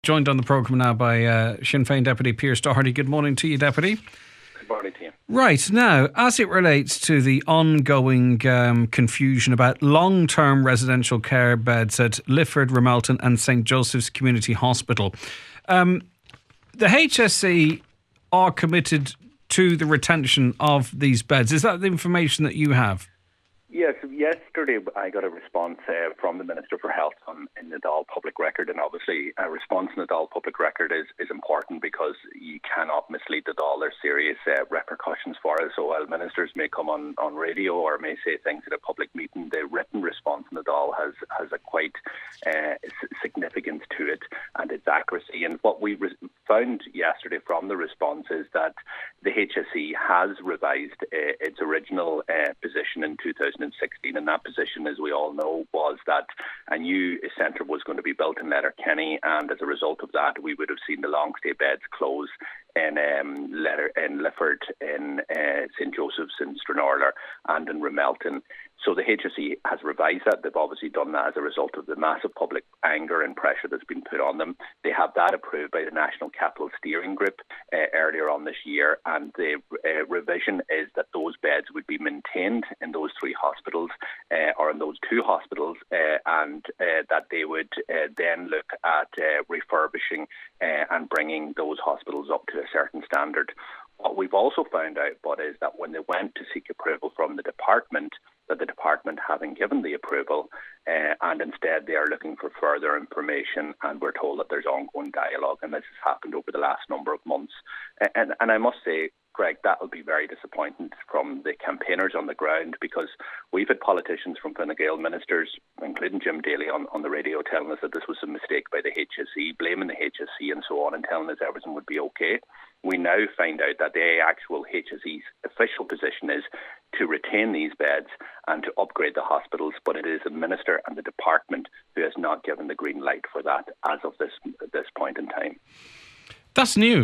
Joined on the programme now by Sinn Féin Deputy Pearse Doherty. Good morning to you, Deputy. Good morning to you. Right, now, as it relates to the ongoing confusion about long-term residential care beds at Lifford, Ramelton and St Joseph's Community Hospital, the HSE are committed to the retention of these beds. Is that the information that you have? Yes, yesterday I got a response from the Minister for Health in the Dáil Public Record, and obviously a response in the Dáil Public Record is important because you cannot mislead the Dáil. There's serious repercussions for it. So while ministers may come on radio or may say things at a public meeting, the written response in the Dáil has a quite significance to it and its accuracy. And what we found yesterday from the response is that the HSE has revised its original position in 2016, and that position, as we all know, was that a new centre was going to be built in Letterkenny, and as a result of that, we would have seen the long stay beds close in Lifford, in St Joseph's, in Stranorlar, and in Ramelton. So the HSE has revised that. They've obviously done that as a result of the massive public anger and pressure that's been put on them. They have that approved by the National Capital Steering Group earlier on this year, and the revision is that those beds would be maintained in those three hospitals or in those two hospitals, and that they would then look at refurbishing and bringing those hospitals up to a certain standard. What we've also found out, is that when they went to seek approval from the department, that the department haven't given the approval, and instead they are looking for further information, and we're told that there's ongoing dialogue, and this has happened over the last number of months. And I must say, Greg, that will be very disappointing from the campaigners on the ground, because we've had politicians from Fine Gael ministers, including Jim Daly, on the radio telling us that this was a mistake by the HSE, blaming the HSE and so on, and telling us everything would be okay. We now find out that the actual HSE's official position is to retain these beds and to upgrade the hospitals, but it is the minister and the department who has not given the green light for that as of this point in time. That's new.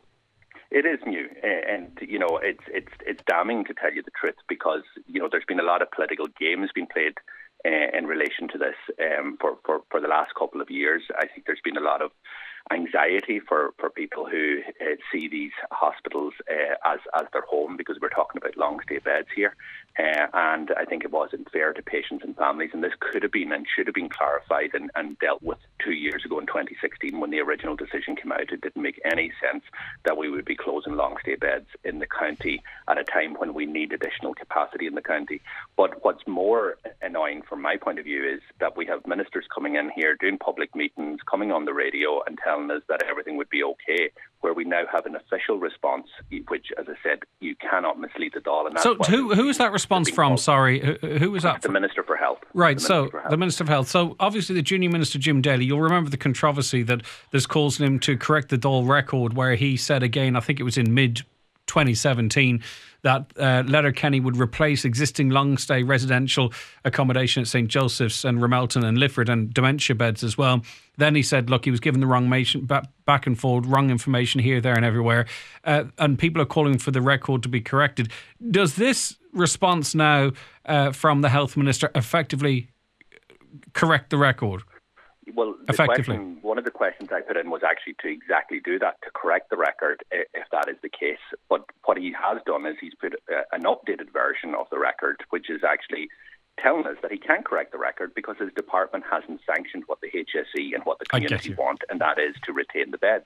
It is new, and it's damning, to tell you the truth, because there's been a lot of political games being played in relation to this for the last couple of years. I think there's been a lot of anxiety for people who see these hospitals as their home, because we're talking about long stay beds here, and I think it wasn't fair to patients and families, and this could have been and should have been clarified and dealt with 2 years ago in 2016 when the original decision came out. It didn't make any sense that we would be closing long stay beds in the county at a time when we need additional capacity in the county. But what's more annoying from my point of view is that we have ministers coming in here, doing public meetings, coming on the radio and telling us that everything would be okay, where we now have an official response, which, as I said, you cannot mislead the Dáil. So who is that response from? Sorry, who was that? The Minister for Health. Right, the Minister for Health. So obviously the Junior Minister, Jim Daly, you'll remember the controversy that there's causing him to correct the Dáil record, where he said again, I think it was in mid-2017, that Letterkenny would replace existing long-stay residential accommodation at St Joseph's and Ramelton and Lifford, and dementia beds as well. Then he said, look, he was given the wrong back and forward, wrong information here, there and everywhere, and people are calling for the record to be corrected. Does this response now from the Health Minister effectively correct the record? Well, one of the questions I put in was actually to exactly do that, to correct the record, if that is the case. But what he has done is he's put an updated version of the record, which is actually telling us that he can correct the record because his department hasn't sanctioned what the HSE and what the community want, and that is to retain the beds.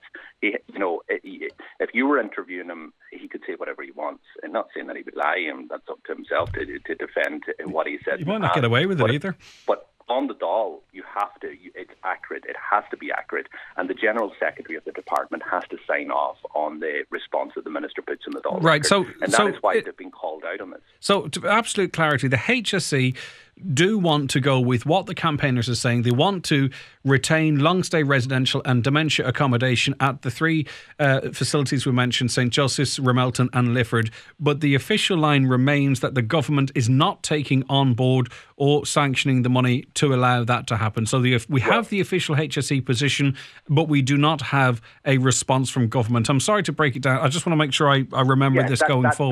If you were interviewing him, he could say whatever he wants, and not saying that he would lie, and that's up to himself to defend what he said. You might not get away with it either. But on the Dáil, it's accurate. It has to be accurate. And the General Secretary of the department has to sign off on the response that the Minister puts in the Dáil. Right, record. That is why they've been called out on this. So, to absolute clarity, the HSE do want to go with what the campaigners are saying. They want to retain long-stay residential and dementia accommodation at the three facilities we mentioned, St Joseph's, Ramelton and Lifford. But the official line remains that the government is not taking on board or sanctioning the money to allow that to happen. So we have the official HSE position, but we do not have a response from government. I'm sorry to break it down. I just want to make sure I remember this going forward.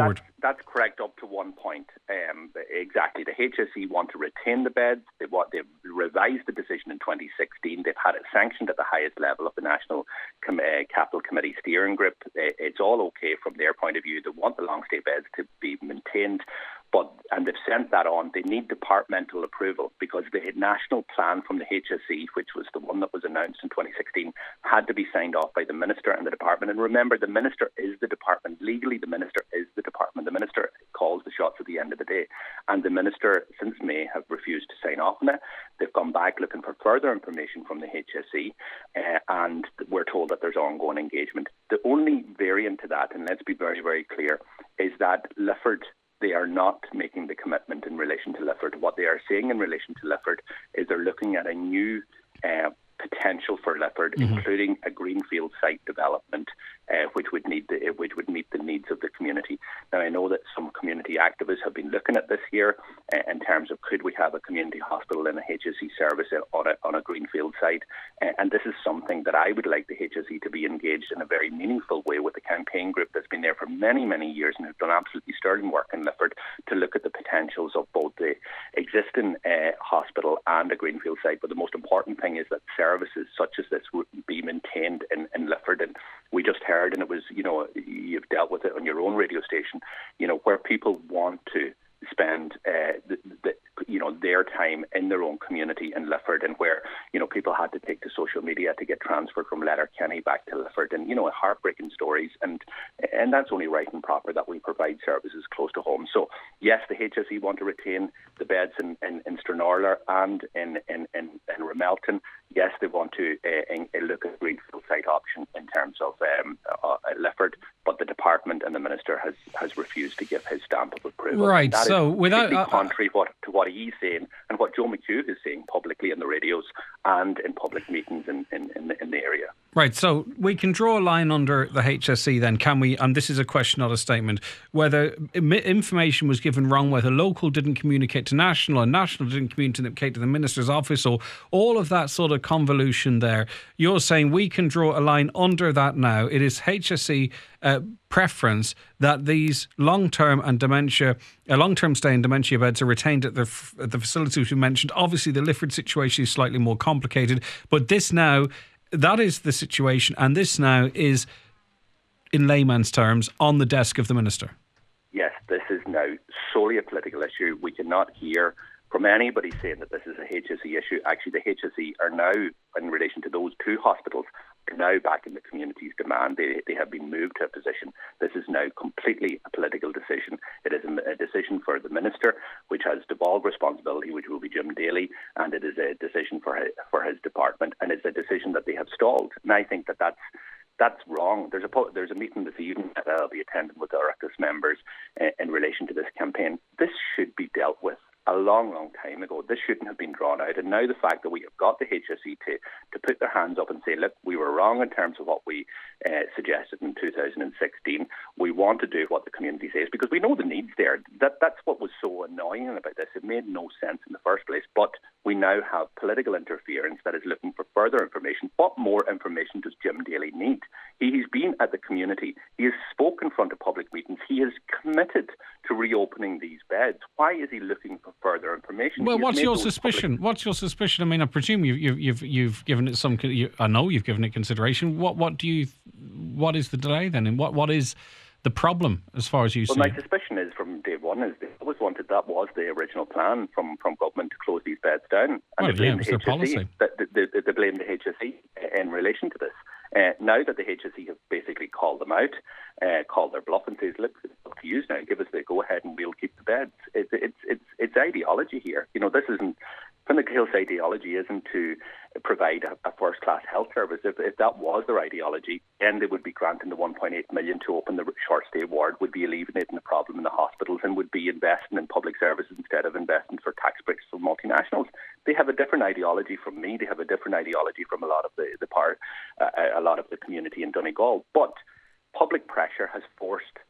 That's correct up to one point. Exactly. The HSE want to retain the beds. They've revised the decision in 2016. They've had it sanctioned at the highest level of the National Capital Committee steering group. It's all okay from their point of view. They want the long stay beds to be maintained. And they've sent that on. They need departmental approval because the national plan from the HSE, which was the one that was announced in 2016, had to be signed off by the Minister and the Department. And remember, the Minister is the Department. Legally, the Minister is the Department. The Minister calls the shots at the end of the day. And the Minister, since May, have refused to sign off on it. They've gone back looking for further information from the HSE, and we're told that there's ongoing engagement. The only variant to that, and let's be very, very clear, is that Lifford, they are not making the commitment in relation to Lifford. What they are saying in relation to Lifford is they're looking at a new potential for Lifford, including a greenfield site development, which would meet the needs of the community. Now, I know that some community activists have been looking at this here in terms of could we have a community hospital in a HSE service on a greenfield site, and this is something that I would like the HSE to be engaged in a very meaningful way with the campaign group that's been there for many, many years and have done absolutely sterling work in Lifford to look at the potentials of both the existing hospital and a greenfield site. But the most important thing is that services such as this would be maintained in Lifford. And we just heard, and it was, you've dealt with it on your own radio station, where people want to spend their time in their own community in Lifford, and where people had to take to social media to get transferred from Letterkenny back to Lifford, and heartbreaking stories, and that's only right and proper that we provide services close to home. So yes, the HSE want to retain the beds in Stranorlar and in Ramelton. Yes, they want to look at a greenfield site option in terms of Lifford, but the department and the minister has refused to give his stamp of approval. Right. So without contrary to what he's saying and what Joe McHugh is saying publicly on the radios and in public meetings in the area. Right, so we can draw a line under the HSE then, can we? And this is a question, not a statement. Whether information was given wrong, whether local didn't communicate to national and national didn't communicate to the minister's office, or all of that sort of convolution there. You're saying we can draw a line under that now. It is HSE preference that these long-term stay and dementia beds are retained at the facilities we mentioned. Obviously, the Lifford situation is slightly more complicated, but this now, that is the situation, and this now is, in layman's terms, on the desk of the minister. Yes, this is now solely a political issue. We cannot hear from anybody saying that this is a HSE issue. Actually, the HSE are now, in relation to those two hospitals, are now back in the community's demand. They have been moved to a position. This is now completely a political decision. It is a decision for the minister, which has devolved responsibility, which will be Jim Daly, and it is a decision for his department, and it's a decision that they have stalled. And I think that's wrong. There's a meeting this evening that I'll be attending with our Oireachtas members in relation to this campaign. This should be dealt with a long, long time ago. This shouldn't have been drawn out. And now the fact that we have got the HSE to put their hands up and say, look, we were wrong in terms of what we suggested in 2016. We want to do what the community says because we know the needs there. That's what was so annoying about this. It made no sense in the first place. But we now have political interference that is looking for further information. What more information does Jim Daly need? He's been at the community. He has spoken in front of public meetings. He is committed to reopening these beds. Why is he looking for further information? Well, what's your suspicion? What's your suspicion? I mean, I presume you've given it some. I know you've given it consideration. What is the delay then, and what is the problem as far as you see? Well, my suspicion is from day one is they always wanted, that was the original plan from government to close these beds down, and they blame the HSE. Policy. They blame the HSE in relation to this. Now that the HSE have basically called them out, called their bluff and says, look, it's up to you now, give us the go-ahead and we'll keep the beds. It's ideology here. This isn't, Fine Gael's ideology isn't to provide a first-class health service. If that was their ideology, then they would be granting the 1.8 million to open the short-stay ward, would be alleviating the problem in the hospitals, and would be investing in public services instead of investing for tax breaks for multinationals. They have a different ideology from me. They have a different ideology from a lot of the community in Donegal. But public pressure has forced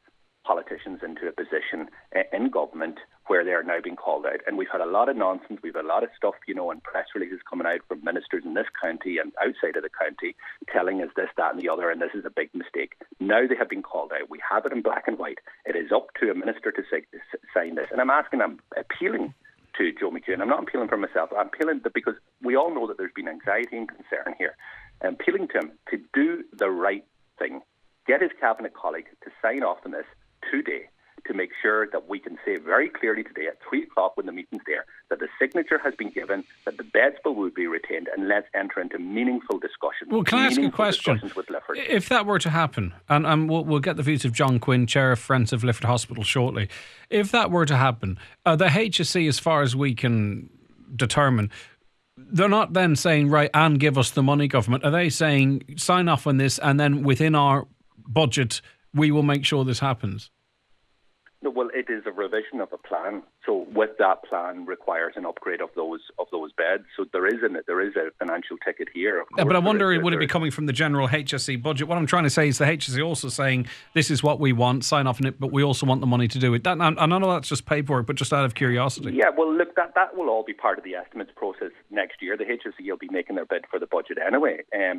politicians into a position in government where they are now being called out. And we've had a lot of nonsense. We've had a lot of stuff, and press releases coming out from ministers in this county and outside of the county telling us this, that and the other, and this is a big mistake. Now they have been called out. We have it in black and white. It is up to a minister to sign this. And I'm appealing to Joe McEwen. I'm not appealing for myself. I'm appealing because we all know that there's been anxiety and concern here. I'm appealing to him to do the right thing. Get his cabinet colleague to sign off on this today to make sure that we can say very clearly today at 3 o'clock when the meeting's there that the signature has been given, that the beds will be retained, and let's enter into meaningful discussions. Well, can I ask you a question? If that were to happen, and we'll get the views of John Quinn, Chair of Friends of Lifford Hospital shortly. If that were to happen, the HSE, as far as we can determine, they're not then saying, right, and give us the money, government. Are they saying, sign off on this, and then within our budget, we will make sure this happens? No, well, it is a revision of a plan. So with that plan requires an upgrade of those beds. So there is a financial ticket here. Of course, yeah, but I wonder, would it be coming from the general HSE budget? What I'm trying to say is the HSE also saying this is what we want, sign off on it, but we also want the money to do it. That, I know that's just paperwork, but just out of curiosity. Yeah, well, look, that will all be part of the estimates process next year. The HSE will be making their bid for the budget anyway.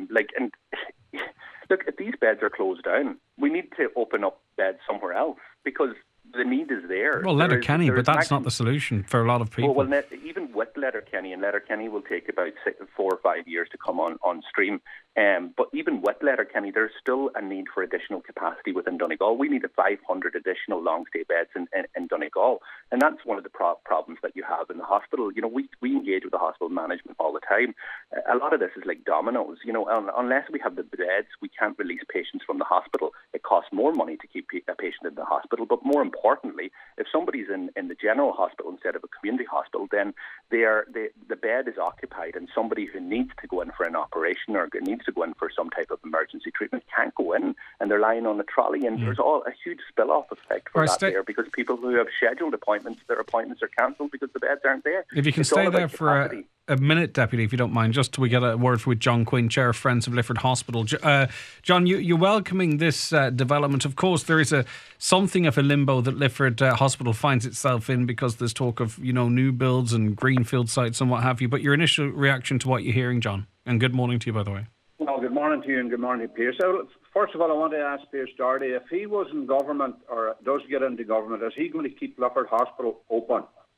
Look, if these beds are closed down, we need to open up beds somewhere else because the need is there. Well, Letterkenny, but that's not the solution for a lot of people. Well, even with Letterkenny, and Letterkenny will take about 4 or 5 years to come on stream. But even with Letterkenny, there's still a need for additional capacity within Donegal. We need 500 additional long-stay beds in Donegal. And that's one of the problems that you have in the hospital. We engage with the hospital management all the time. A lot of this is like dominoes. Unless we have the beds, we can't release patients from the hospital. It costs more money to keep a patient in the hospital. But more importantly, if somebody's in the general hospital instead of a community hospital, then the bed is occupied, and somebody who needs to go in for an operation or needs to go in for some type of emergency treatment can't go in, and they're lying on a trolley, and there's a huge spill-off effect for that there because people who have scheduled appointments, their appointments are cancelled because the beds aren't there. If you can stay there for a minute, Deputy, if you don't mind, just till we get a word with John Quinn, Chair of Friends of Lifford Hospital. John, you're welcoming this development. Of course, there is something of a limbo that Lifford Hospital finds itself in because there's talk of new builds and greenfield sites and what have you. But your initial reaction to what you're hearing, John, and good morning to you, by the way. Well, good morning to you and good morning to Pierce. So, first of all, I want to ask Pierce Doherty, if he was in government or does get into government, is he going to keep Lifford Hospital open?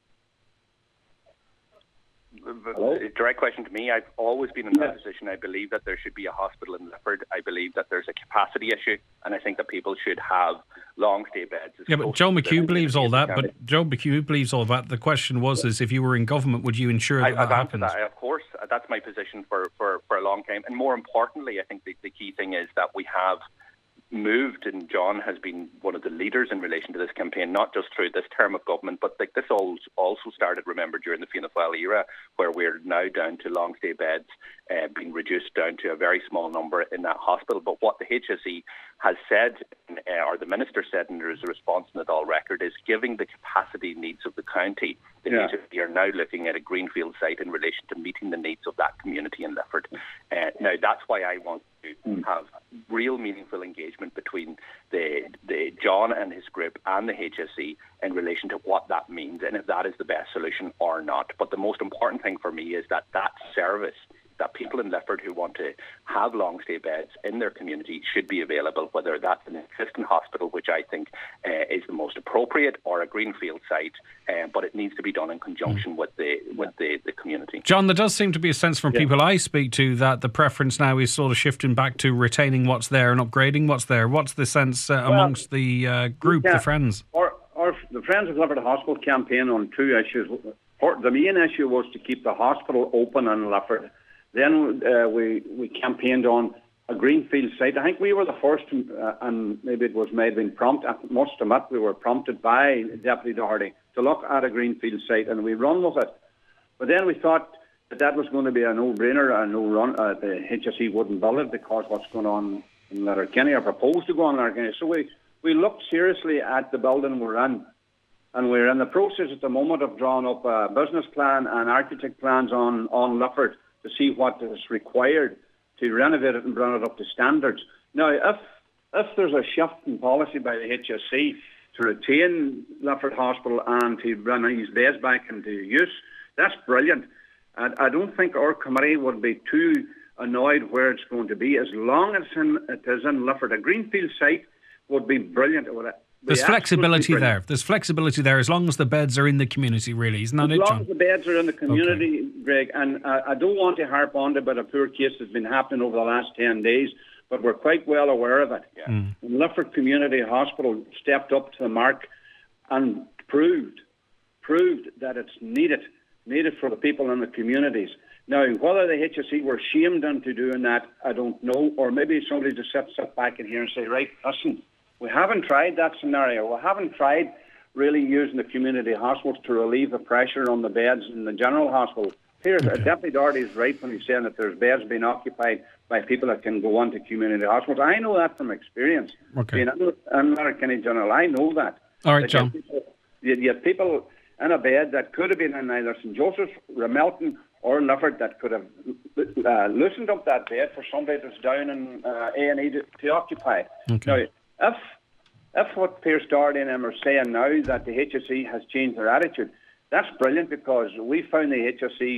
Hello? Direct question to me. I've always been in that position. I believe that there should be a hospital in Lifford. I believe that there's a capacity issue, and I think that people should have long-stay beds. Yeah, but Joe McHugh believes all that. But Joe McHugh believes all that. The question was, is if you were in government, would you ensure that happens? Of course, that's my position for a long time. And more importantly, I think the key thing is that we have moved, and John has been one of the leaders in relation to this campaign, not just through this term of government, but this also started, remember, during the Fianna Fáil era, where we're now down to long-stay beds being reduced down to a very small number in that hospital. But what the HSE has said, or the Minister said in his response in the Dáil record, is giving the capacity needs of the county. The HSE are now looking at a greenfield site in relation to meeting the needs of that community in Lifford. Now, that's why I want to have real meaningful engagement between the John and his group and the HSE in relation to what that means and if that is the best solution or not. But the most important thing for me is that service, that people in Lifford who want to have long-stay beds in their community should be available, whether that's an existing hospital, which I think is the most appropriate, or a greenfield site, but it needs to be done in conjunction with the community. John, there does seem to be a sense from people I speak to that the preference now is sort of shifting back to retaining what's there and upgrading what's there. What's the sense amongst the group, the Friends? The Friends of Lifford Hospital campaign on two issues. The main issue was to keep the hospital open in Lifford. Then we campaigned on a greenfield site. I think we were the first, and maybe it was maybe prompted. I must admit we were prompted by Deputy Doherty to look at a greenfield site, and we run with it. But then we thought that was going to be a no-brainer, a no-run. The HSE wouldn't build it because what's going on in Letterkenny, or proposed to go on in Letterkenny. So we looked seriously at the building we're in. And we're in the process at the moment of drawing up a business plan and architect plans on Lifford to see what is required to renovate it and bring it up to standards. Now, if there's a shift in policy by the HSE to retain Lifford Hospital and to bring these beds back into use. That's brilliant. And I don't think our committee would be too annoyed where it's going to be, as long as it is in Lifford. A greenfield site would be brilliant. There's flexibility there. There's flexibility there as long as the beds are in the community, really. Isn't that it, John? As long as the beds are in the community, okay. Greg. And I don't want to harp on about a poor case that's been happening over the last 10 days, but we're quite well aware of it. Yeah. And Lifford Community Hospital stepped up to the mark and proved that it's needed for the people in the communities. Now, whether the HSE were shamed into doing that, I don't know, or maybe somebody just sit back in here and say, right, listen, we haven't tried that scenario. We haven't tried really using the community hospitals to relieve the pressure on the beds in the general hospital. Here, Deputy Doherty is right when he's saying that there's beds being occupied by people that can go on to community hospitals. I know that from experience. Okay. Being in Letterkenny General, I know that. All right, John. You have people in a bed that could have been in either St. Joseph's, Ramelton, or Lifford that could have loosened up that bed for somebody that's down in A&E to occupy. Okay. Now, if what Pierce Doherty and them are saying now that the HSE has changed their attitude, that's brilliant, because we found the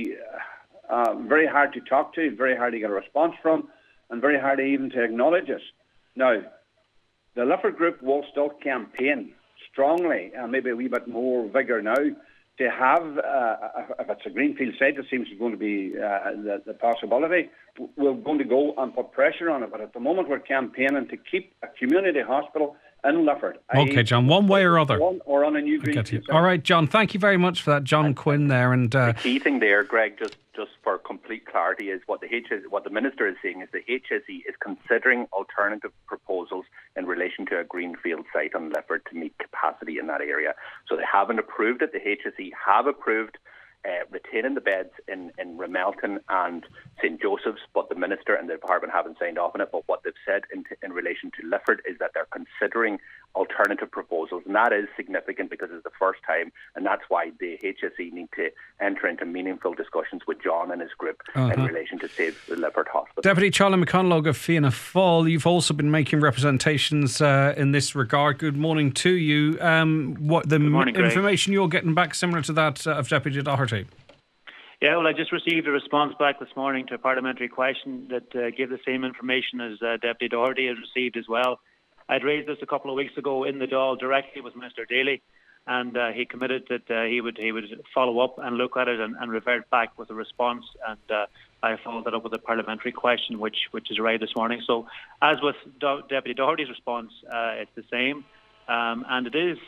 HSE very hard to talk to, very hard to get a response from, and very hard even to acknowledge us. Now, the Lifford Group will still campaign strongly, and maybe a wee bit more vigour now, to have, if it's a greenfield site, it seems going to be the possibility, we're going to go and put pressure on it. But at the moment, we're campaigning to keep a community hospital in Lifford. Okay, John, one way or other. Or on a new greenfield site. All right, John, thank you very much for that. John Quinn there. And the key thing there, Greg, just for complete clarity, is what the Minister is saying is the HSE is considering alternative proposals in relation to a greenfield site on Lifford to meet capacity in that area. So they haven't approved it. The HSE have approved retaining the beds in Ramelton and St. Joseph's, but the Minister and the Department haven't signed off on it. But what they've said in relation to Lifford is that they're considering alternative proposals, and that is significant because it's the first time, and that's why the HSE need to enter into meaningful discussions with John and his group in relation to save the Lifford Hospital. Deputy Charlie McConalogue of Fianna Fáil, you've also been making representations in this regard. Good morning to you. What the morning, information you're getting back similar to that of Deputy Doherty? Yeah, well, I just received a response back this morning to a parliamentary question that gave the same information as Deputy Doherty has received as well. I'd raised this a couple of weeks ago in the Dáil directly with Mr. Daly, and he committed that he would follow up and look at it and revert back with a response. And I followed that up with a parliamentary question, which is arrived this morning. So, as with Deputy Doherty's response, it's the same. And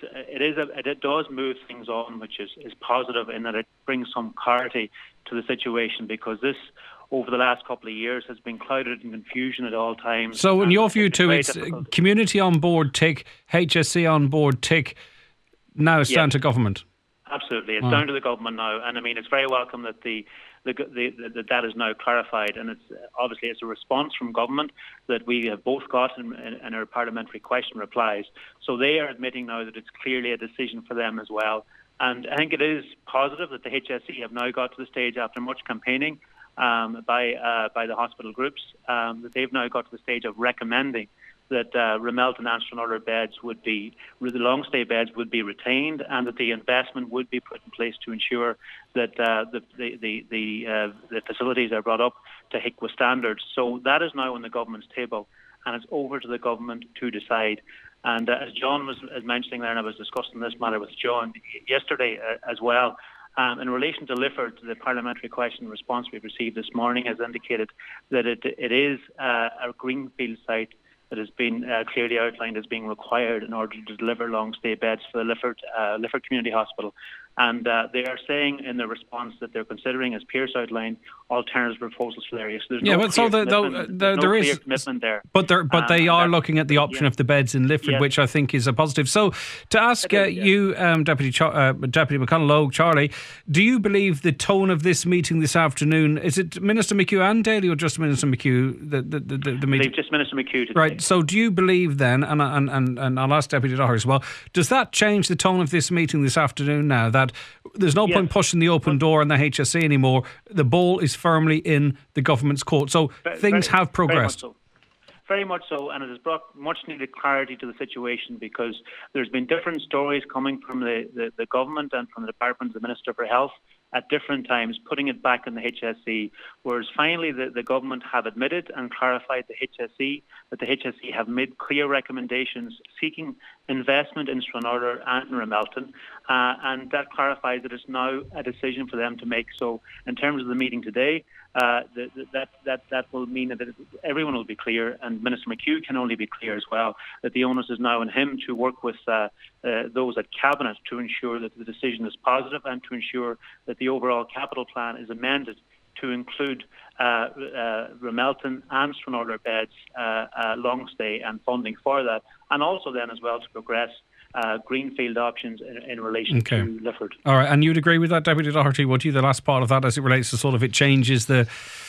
it does move things on, which is positive in that it brings some clarity to the situation, because this, over the last couple of years, has been clouded in confusion at all times. So in your view too, it's community on board, tick, HSE on board, tick, now it's down to government? Absolutely, it's down to the government now, and I mean, it's very welcome that that is now clarified, and it's a response from government that we have both got in our parliamentary question replies. So they are admitting now that it's clearly a decision for them as well, and I think it is positive that the HSE have now got to the stage, after much campaigning by the hospital groups, that they've now got to the stage of recommending that Ramelton and Stranraer beds the long stay beds would be retained, and that the investment would be put in place to ensure that the facilities are brought up to HICWA standards. So that is now on the government's table, and it's over to the government to decide. And as John was mentioning there, and I was discussing this matter with John yesterday as well, in relation to Lifford, the parliamentary question response we've received this morning has indicated that it is a greenfield site that has been clearly outlined as being required in order to deliver long-stay beds for the Lifford Community Hospital. And they are saying in their response that they're considering, as Pierce outlined, alternative proposals for the area. So there's there is commitment there. But they are looking at the option of the beds in Lifford, which I think is a positive. So to ask you, Deputy McConalogue, Charlie, do you believe the tone of this meeting this afternoon, is it Minister McHugh and Daly, or just Minister McHugh? The meeting? Just Minister McHugh today. Right. So do you believe then, and I'll ask Deputy Doherty as well, does that change the tone of this meeting this afternoon now, that there's no point pushing the open door on the HSE anymore? The ball is firmly in the government's court. So things have progressed. very much so, and it has brought much needed clarity to the situation, because there's been different stories coming from the government and from the Department of the Minister for Health at different times, putting it back in the HSE, whereas finally the government have admitted and clarified the HSE, that the HSE have made clear recommendations seeking investment in Stranraer and in Ramelton, and that clarifies that it's now a decision for them to make. So in terms of the meeting today, that will mean that everyone will be clear, and Minister McHugh can only be clear as well, that the onus is now on him to work with those at Cabinet to ensure that the decision is positive and to ensure that the overall capital plan is amended to include Ramelton and Stranraer beds, long stay and funding for that, and also then as well to progress greenfield options in relation to Lifford. All right, and you'd agree with that, Deputy Doherty, would you? The last part of that, as it relates to sort of it changes the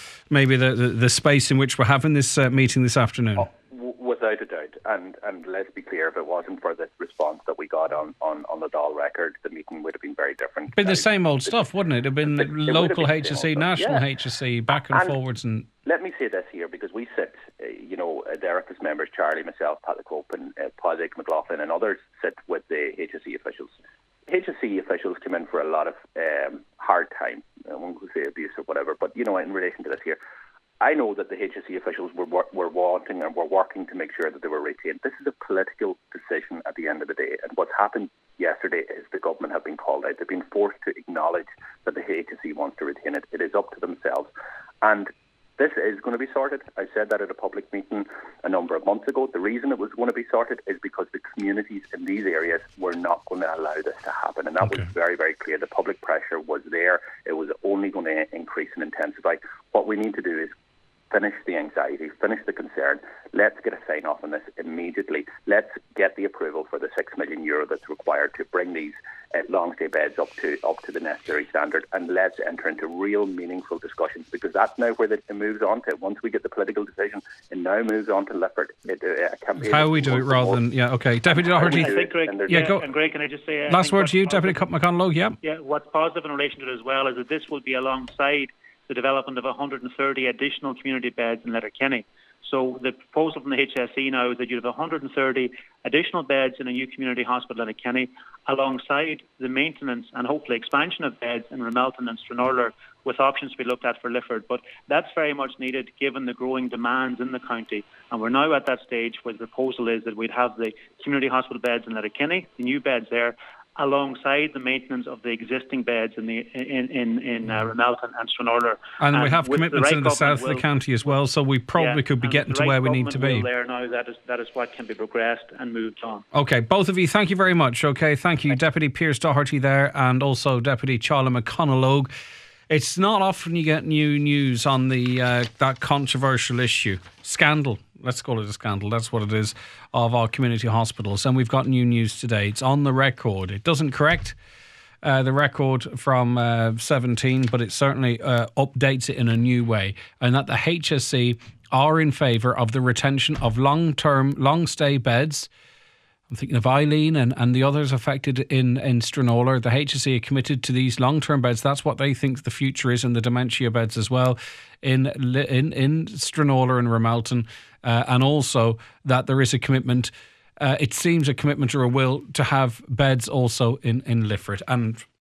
space in which we're having this meeting this afternoon. Without a doubt, and let's be clear, if it wasn't for this response that we got on the Dáil record, the meeting would have been very different. Been the same old stuff, wouldn't it? It'd have been local HSE, national HSE, back and forwards. And let me say this here, because we sit, the Oireachtas members, Charlie, myself, Pat Cope, and Padraig McLaughlin, and others sit with the HSE officials. HSE officials come in for a lot of hard time. I won't say abuse or whatever, but in relation to this here, I know that the HSE officials were wanting and were working to make sure that they were retained. This is a political decision at the end of the day. And what's happened yesterday is the government have been called out. They've been forced to acknowledge that the HSE wants to retain it. It is up to themselves. And this is going to be sorted. I said that at a public meeting a number of months ago. The reason it was going to be sorted is because the communities in these areas were not going to allow this to happen. And that was very, very clear. The public pressure was there. It was only going to increase and intensify. What we need to do is finish the anxiety, finish the concern. Let's get a sign-off on this immediately. Let's get the approval for the €6 million that's required to bring these long-stay beds up to the necessary standard, and let's enter into real meaningful discussions, because that's now where it moves on to. Once we get the political decision, it now moves on to Lifford. How we do it rather than... Yeah, OK. Deputy Doherty. I think, Greg, and Greg, can I just say... Last word to you, Deputy McConalogue, Yeah, what's positive in relation to it as well is that this will be alongside the development of 130 additional community beds in Letterkenny. So the proposal from the HSE now is that you have 130 additional beds in a new community hospital in Letterkenny, alongside the maintenance and hopefully expansion of beds in Ramelton and Stranraer, with options to be looked at for Lifford. But that's very much needed given the growing demands in the county. And we're now at that stage where the proposal is that we'd have the community hospital beds in Letterkenny, the new beds there, alongside the maintenance of the existing beds in Ramelton and Stranraer. And we have commitments in the south of the county as well, so we probably could be getting to where we need to be. There now, that is what can be progressed and moved on. OK, both of you, thank you very much. OK, thank you. Deputy Pearse Doherty there, and also Deputy Charlie McConalogue. It's not often you get new news on the that controversial issue. Scandal. Let's call it a scandal. That's what it is, of our community hospitals. And we've got new news today. It's on the record. It doesn't correct the record from 17, but it certainly updates it in a new way. And that the HSE are in favour of the retention of long-stay beds. I'm thinking of Eileen and the others affected in Stranraer. The HSE are committed to these long-term beds. That's what they think the future is, and the dementia beds as well in Stranraer and Ramelton. And also that there is a commitment, it seems a commitment or a will to have beds also in Lifford. And